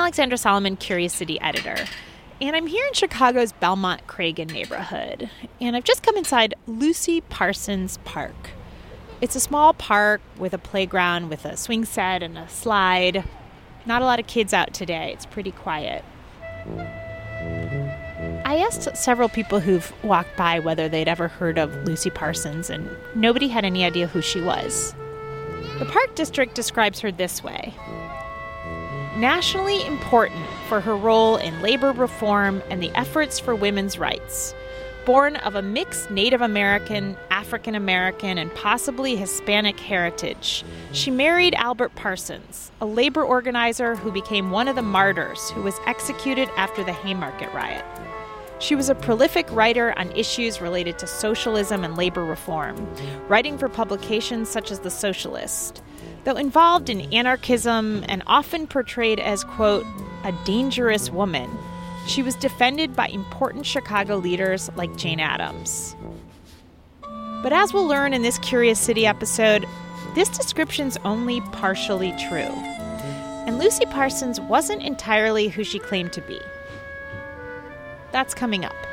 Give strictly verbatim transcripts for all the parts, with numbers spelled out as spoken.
Alexandra Solomon, Curious City editor, and I'm here in Chicago's Belmont-Cragen neighborhood, and I've just come inside Lucy Parsons Park. It's a small park with a playground with a swing set and a slide. Not a lot of kids out today. It's pretty quiet. I asked several people who've walked by whether they'd ever heard of Lucy Parsons, and nobody had any idea who she was. The Park District describes her this way: nationally important for her role in labor reform and the efforts for women's rights. Born of a mixed Native American, African American, and possibly Hispanic heritage, she married Albert Parsons, a labor organizer who became one of the martyrs who was executed after the Haymarket riot. She was a prolific writer on issues related to socialism and labor reform, writing for publications such as The Socialist. Though involved in anarchism and often portrayed as, quote, a dangerous woman, she was defended by important Chicago leaders like Jane Addams. But as we'll learn in this Curious City episode, this description's only partially true. And Lucy Parsons wasn't entirely who she claimed to be. That's coming up.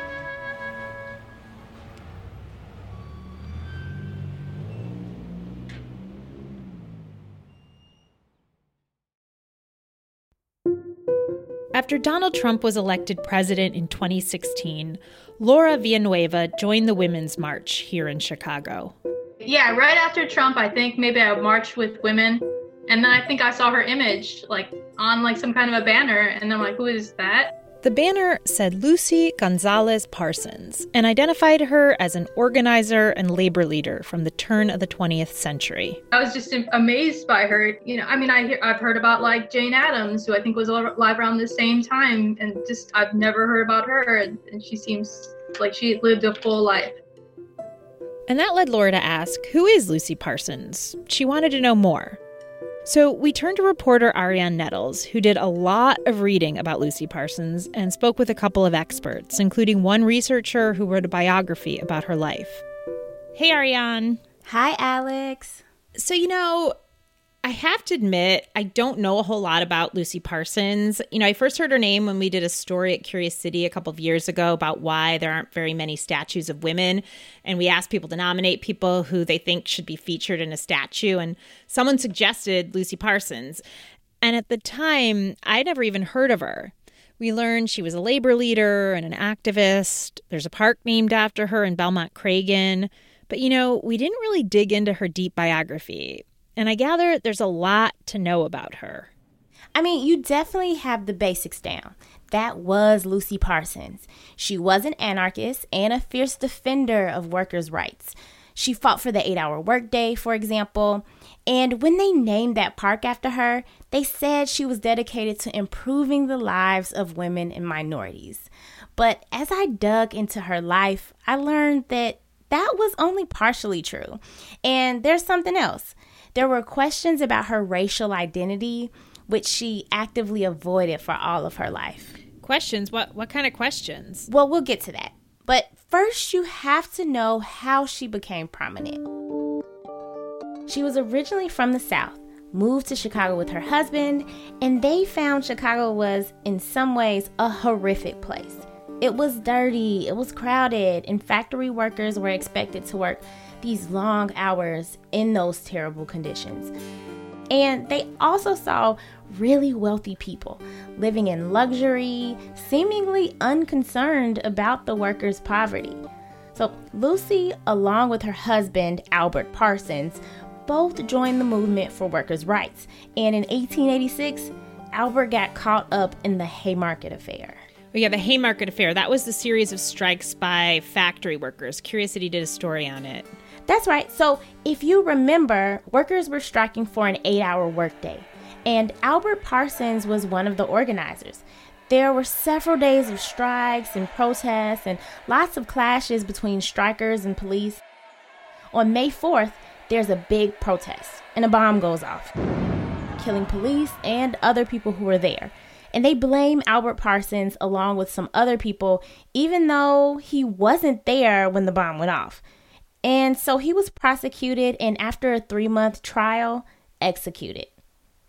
After Donald Trump was elected president in twenty sixteen, Laura Villanueva joined the Women's March here in Chicago. Yeah, right after Trump, I think maybe I marched with women, and then I think I saw her image like on like some kind of a banner, and I'm like, who is that? The banner said Lucy Gonzalez Parsons and identified her as an organizer and labor leader from the turn of the twentieth century. I was just amazed by her. You know, I mean, I hear, I've heard about like Jane Addams, who I think was alive around the same time, and just I've never heard about her, and, and she seems like she lived a full life. And that led Laura to ask, who is Lucy Parsons? She wanted to know more. So we turned to reporter Ariane Nettles, who did a lot of reading about Lucy Parsons and spoke with a couple of experts, including one researcher who wrote a biography about her life. Hey, Ariane. Hi, Alex. So, you know, I have to admit, I don't know a whole lot about Lucy Parsons. You know, I first heard her name when we did a story at Curious City a couple of years ago about why there aren't very many statues of women. And we asked people to nominate people who they think should be featured in a statue. And someone suggested Lucy Parsons. And at the time, I'd never even heard of her. We learned she was a labor leader and an activist. There's a park named after her in Belmont-Cragen. But, you know, we didn't really dig into her deep biography. And I gather there's a lot to know about her. I mean, you definitely have the basics down. That was Lucy Parsons. She was an anarchist and a fierce defender of workers' rights. She fought for the eight-hour workday, for example. And when they named that park after her, they said she was dedicated to improving the lives of women and minorities. But as I dug into her life, I learned that that was only partially true. And there's something else. There were questions about her racial identity, which she actively avoided for all of her life. Questions? What what kind of questions? Well, we'll get to that. But first, you have to know how she became prominent. She was originally from the South, moved to Chicago with her husband, and they found Chicago was, in some ways, a horrific place. It was dirty, it was crowded, and factory workers were expected to work these long hours in those terrible conditions. And they also saw really wealthy people living in luxury, seemingly unconcerned about the workers' poverty. So Lucy, along with her husband, Albert Parsons, both joined the movement for workers' rights. And in eighteen eighty-six, Albert got caught up in the Haymarket Affair. Oh, yeah, the Haymarket Affair. That was the series of strikes by factory workers. Curious City did a story on it. That's right. So if you remember, workers were striking for an eight-hour workday, and Albert Parsons was one of the organizers. There were several days of strikes and protests and lots of clashes between strikers and police. On May fourth, there's a big protest, and a bomb goes off, killing police and other people who were there. And they blame Albert Parsons along with some other people, even though he wasn't there when the bomb went off. And so he was prosecuted and after a three-month trial, executed.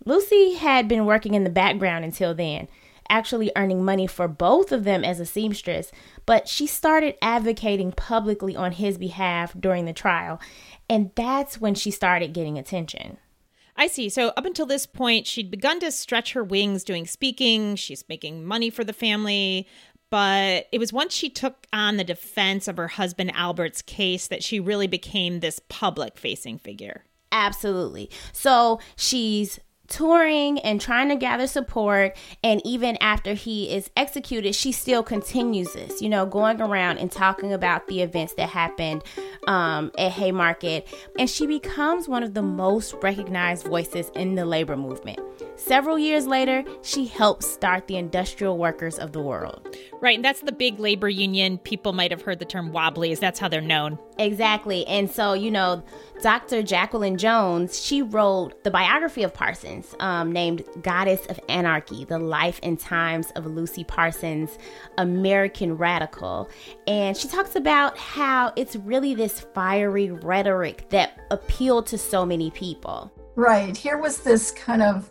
Lucy had been working in the background until then, actually earning money for both of them as a seamstress, but she started advocating publicly on his behalf during the trial, and that's when she started getting attention. I see. So up until this point, she'd begun to stretch her wings doing speaking. She's making money for the family. But it was once she took on the defense of her husband Albert's case that she really became this public-facing figure. Absolutely. So she's touring and trying to gather support, and even after he is executed, she still continues this, you know, going around and talking about the events that happened um, at Haymarket, and she becomes one of the most recognized voices in the labor movement. Several years later, she helps start the Industrial Workers of the World. Right, and that's the big labor union. People might have heard the term Wobblies. That's how they're known. Exactly. And so, you know, Doctor Jacqueline Jones, she wrote the biography of Parsons, um, named Goddess of Anarchy, The Life and Times of Lucy Parsons, American Radical. And she talks about how it's really this fiery rhetoric that appealed to so many people. Right. Here was this kind of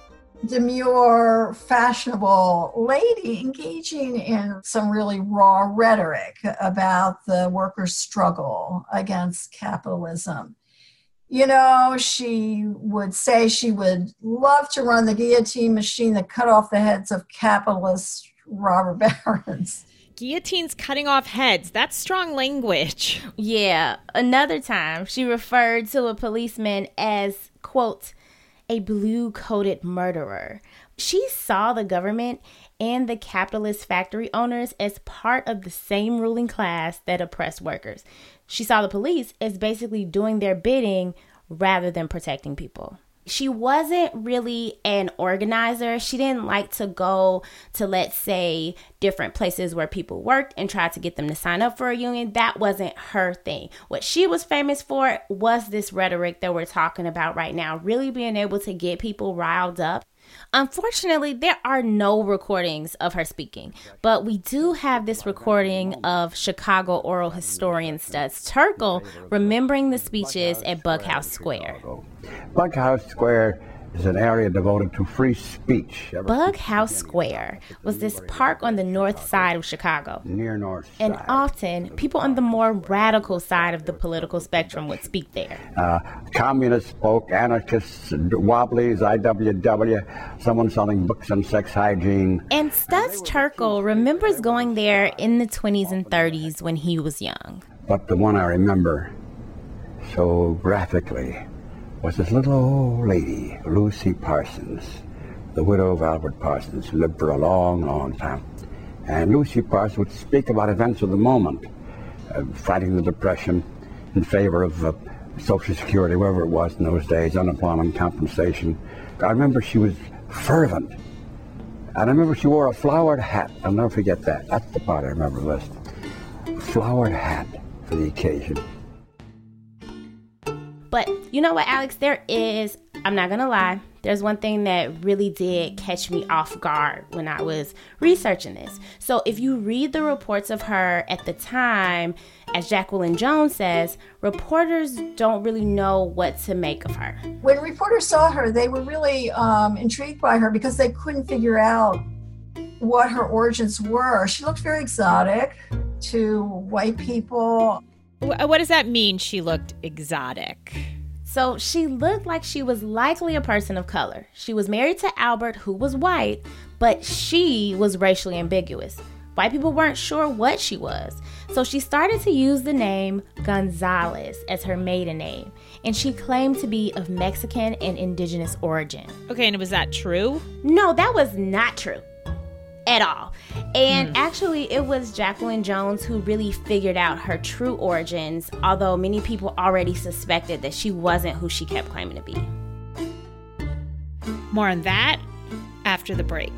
demure, fashionable lady engaging in some really raw rhetoric about the workers' struggle against capitalism. You know, she would say she would love to run the guillotine machine that cut off the heads of capitalist robber barons. Guillotines cutting off heads. That's strong language. Yeah. Another time, she referred to a policeman as, quote, a blue-coated murderer. She saw the government and the capitalist factory owners as part of the same ruling class that oppressed workers. She saw the police as basically doing their bidding rather than protecting people. She wasn't really an organizer. She didn't like to go to, let's say, different places where people worked and try to get them to sign up for a union. That wasn't her thing. What she was famous for was this rhetoric that we're talking about right now, really being able to get people riled up. Unfortunately, there are no recordings of her speaking, but we do have this recording of Chicago oral historian Studs Terkel remembering the speeches at Bughouse Square. Bughouse Square is an area devoted to free speech. Bughouse Square was this park on the north side of Chicago. Near north side. And often, people on the more radical side of the political spectrum would speak there. Uh, communists spoke, anarchists, Wobblies, I W W, someone selling books on sex hygiene. And Studs Terkel remembers going there in the twenties and thirties when he was young. But the one I remember so graphically was this little old lady, Lucy Parsons, the widow of Albert Parsons, who lived for a long, long time. And Lucy Parsons would speak about events of the moment, uh, fighting the Depression in favor of uh, Social Security, wherever it was in those days, unemployment compensation. I remember she was fervent. And I remember she wore a flowered hat. I'll never forget that. That's the part I remember best. A flowered hat for the occasion. But you know what, Alex? There is, I'm not going to lie, there's one thing that really did catch me off guard when I was researching this. So if you read the reports of her at the time, as Jacqueline Jones says, reporters don't really know what to make of her. When reporters saw her, they were really um, intrigued by her because they couldn't figure out what her origins were. She looked very exotic to white people. What does that mean, she looked exotic? So she looked like she was likely a person of color. She was married to Albert, who was white, but she was racially ambiguous. White people weren't sure what she was. So she started to use the name Gonzalez as her maiden name, and she claimed to be of Mexican and indigenous origin. Okay, and was that true? No, that was not true. At all. And mm. actually, it was Jacqueline Jones who really figured out her true origins, although many people already suspected that she wasn't who she kept claiming to be. More on that after the break.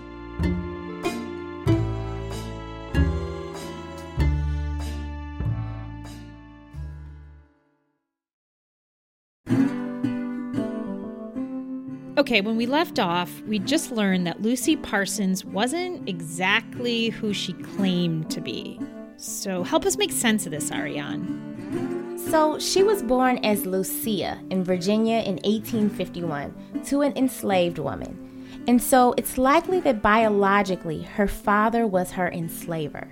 Okay, when we left off, we just learned that Lucy Parsons wasn't exactly who she claimed to be. So help us make sense of this, Ariane. So she was born as Lucia in Virginia in eighteen fifty-one to an enslaved woman. And so it's likely that biologically her father was her enslaver.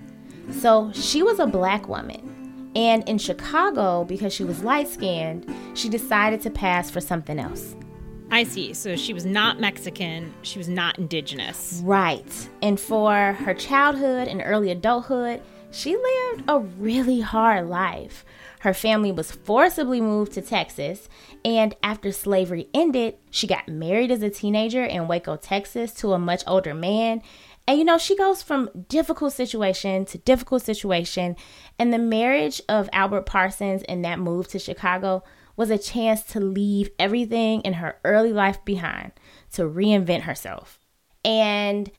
So she was a black woman. And in Chicago, because she was light-skinned, she decided to pass for something else. I see. So she was not Mexican. She was not indigenous. Right. And for her childhood and early adulthood, she lived a really hard life. Her family was forcibly moved to Texas, and after slavery ended, she got married as a teenager in Waco, Texas, to a much older man. And, you know, she goes from difficult situation to difficult situation, and the marriage of Albert Parsons and that move to Chicago was a chance to leave everything in her early life behind, to reinvent herself. And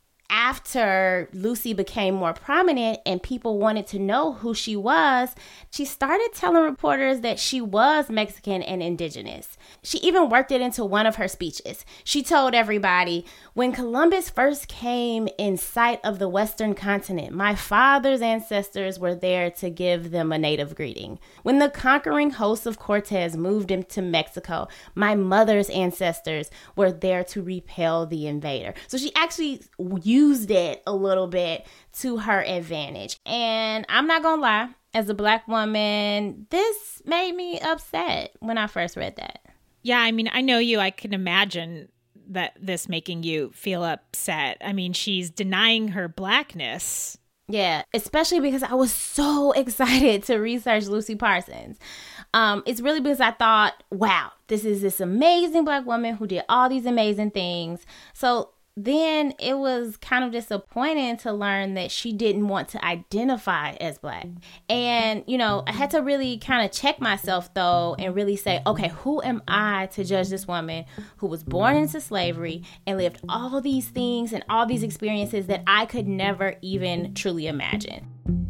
after Lucy became more prominent and people wanted to know who she was, she started telling reporters that she was Mexican and indigenous. She even worked it into one of her speeches. She told everybody, "When Columbus first came in sight of the Western continent, my father's ancestors were there to give them a native greeting. When the conquering hosts of Cortez moved into Mexico, my mother's ancestors were there to repel the invader." So she actually used it a little bit to her advantage. And I'm not gonna lie, as a black woman, this made me upset when I first read that. Yeah, I mean, I know you. I can imagine that this making you feel upset. I mean, she's denying her blackness. Yeah, especially because I was so excited to research Lucy Parsons. Um, it's really because I thought, wow, this is this amazing black woman who did all these amazing things. So then it was kind of disappointing to learn that she didn't want to identify as black. And, you know, I had to really kind of check myself, though, and really say, okay, who am I to judge this woman who was born into slavery and lived all these things and all these experiences that I could never even truly imagine?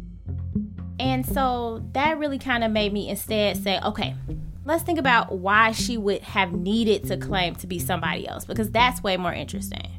And so that really kind of made me instead say, okay, let's think about why she would have needed to claim to be somebody else, because that's way more interesting.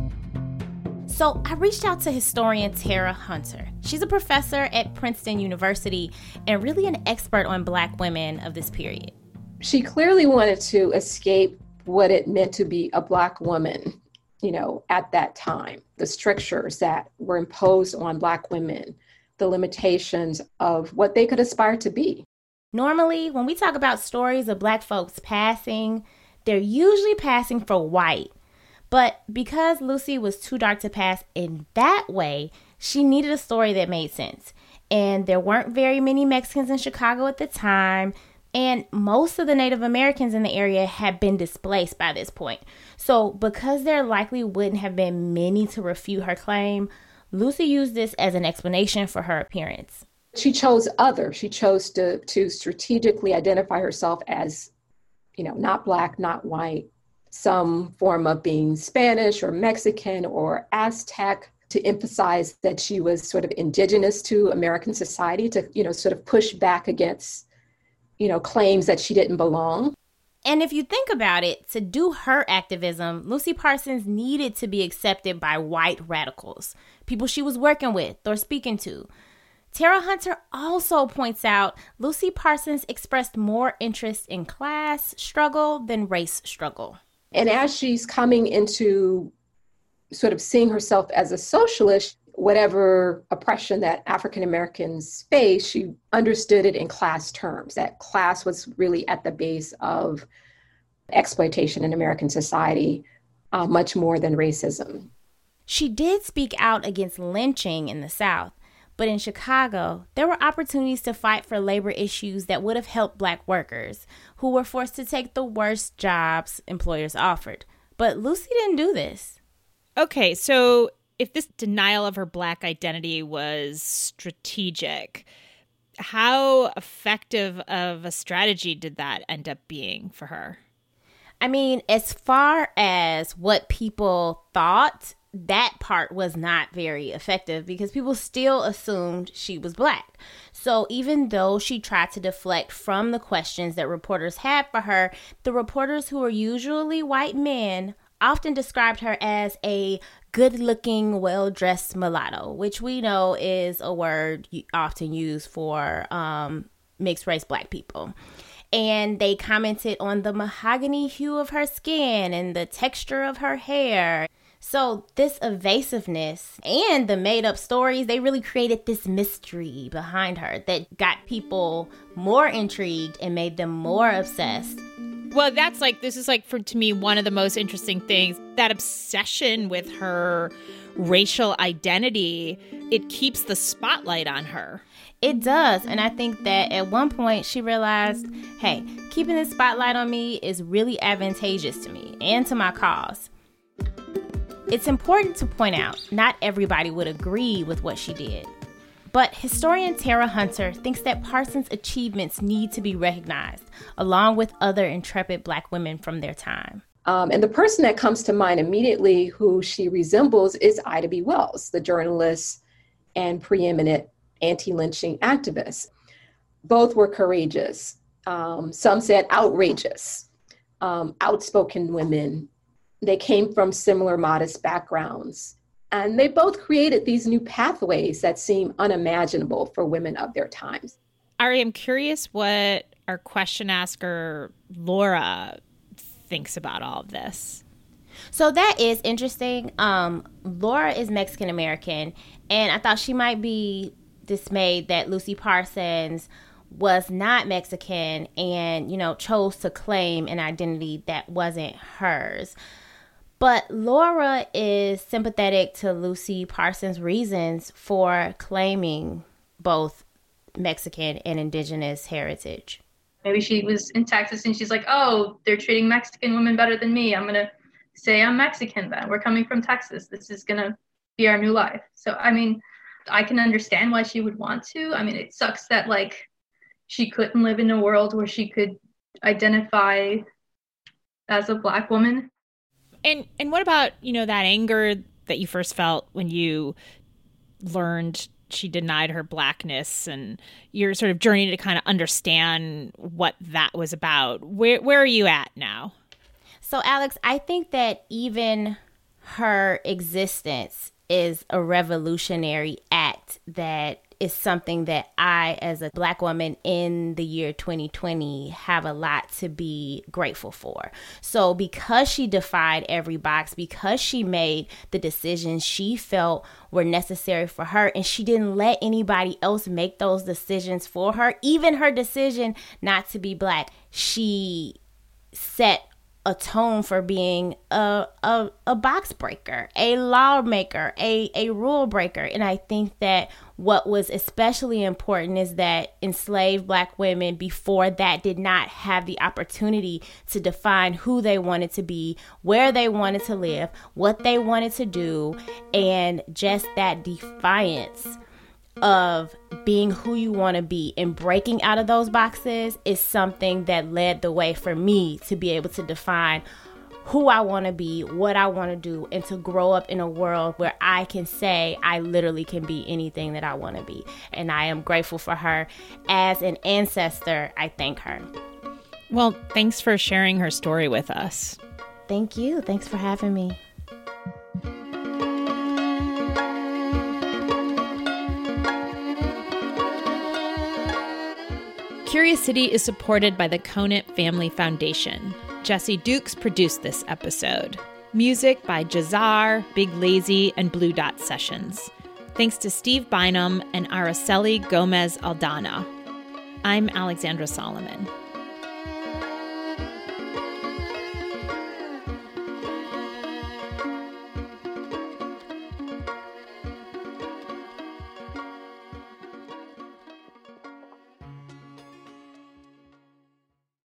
So I reached out to historian Tara Hunter. She's a professor at Princeton University and really an expert on black women of this period. She clearly wanted to escape what it meant to be a black woman, you know, at that time, the strictures that were imposed on black women, the limitations of what they could aspire to be. Normally, when we talk about stories of black folks passing, they're usually passing for white. But because Lucy was too dark to pass in that way, she needed a story that made sense. And there weren't very many Mexicans in Chicago at the time, and most of the Native Americans in the area had been displaced by this point. So because there likely wouldn't have been many to refute her claim, Lucy used this as an explanation for her appearance. She chose other. She chose to, to strategically identify herself as, you know, not black, not white, some form of being Spanish or Mexican or Aztec, to emphasize that she was sort of indigenous to American society, to, you know, sort of push back against, you know, claims that she didn't belong. And if you think about it, to do her activism, Lucy Parsons needed to be accepted by white radicals, people she was working with or speaking to. Tara Hunter also points out Lucy Parsons expressed more interest in class struggle than race struggle. And as she's coming into sort of seeing herself as a socialist, whatever oppression that African Americans face, she understood it in class terms, that class was really at the base of exploitation in American society, uh, much more than racism. She did speak out against lynching in the South, but in Chicago, there were opportunities to fight for labor issues that would have helped black workers who were forced to take the worst jobs employers offered. But Lucy didn't do this. Okay, so if this denial of her black identity was strategic, how effective of a strategy did that end up being for her? I mean, as far as what people thought, that part was not very effective because people still assumed she was black. So even though she tried to deflect from the questions that reporters had for her, the reporters, who were usually white men, often described her as a good-looking, well-dressed mulatto, which we know is a word often used for um, mixed race Black people. And they commented on the mahogany hue of her skin and the texture of her hair. So this evasiveness and the made-up stories, they really created this mystery behind her that got people more intrigued and made them more obsessed. Well, that's like, this is like, for to me, one of the most interesting things. That obsession with her racial identity, it keeps the spotlight on her. It does. And I think that at one point she realized, hey, keeping the spotlight on me is really advantageous to me and to my cause. It's important to point out, not everybody would agree with what she did. But historian Tara Hunter thinks that Parsons' achievements need to be recognized, along with other intrepid Black women from their time. Um, and the person that comes to mind immediately who she resembles is Ida B. Wells, the journalist and preeminent anti-lynching activist. Both were courageous. Um, some said outrageous, um, outspoken women. They came from similar modest backgrounds. And they both created these new pathways that seem unimaginable for women of their times. Ari, I'm curious what our question asker, Laura, thinks about all of this. So that is interesting. Um, Laura is Mexican American, and I thought she might be dismayed that Lucy Parsons was not Mexican and, you know, chose to claim an identity that wasn't hers. But Laura is sympathetic to Lucy Parsons' reasons for claiming both Mexican and indigenous heritage. Maybe she was in Texas and she's like, oh, they're treating Mexican women better than me. I'm going to say I'm Mexican then. We're coming from Texas. This is going to be our new life. So, I mean, I can understand why she would want to. I mean, it sucks that, like, she couldn't live in a world where she could identify as a Black woman. And and what about, you know, that anger that you first felt when you learned she denied her Blackness, and your sort of journey to kind of understand what that was about? Where where are you at now? So, Alex, I think that even her existence is a revolutionary act that is something that I, as a Black woman in the year twenty twenty, have a lot to be grateful for. So because she defied every box, because she made the decisions she felt were necessary for her, and she didn't let anybody else make those decisions for her, even her decision not to be Black, she set a tone for being a, a a box breaker, a lawmaker, a, a rule breaker. And I think that what was especially important is that enslaved Black women before that did not have the opportunity to define who they wanted to be, where they wanted to live, what they wanted to do, and just that defiance of being who you want to be and breaking out of those boxes is something that led the way for me to be able to define who I want to be, what I want to do, and to grow up in a world where I can say I literally can be anything that I want to be. And I am grateful for her. As an ancestor, I thank her. Well, thanks for sharing her story with us. Thank you. Thanks for having me. Curious City is supported by the Conant Family Foundation. Jesse Dukes produced this episode. Music by Jazar, Big Lazy, and Blue Dot Sessions. Thanks to Steve Bynum and Araceli Gomez Aldana. I'm Alexandra Solomon.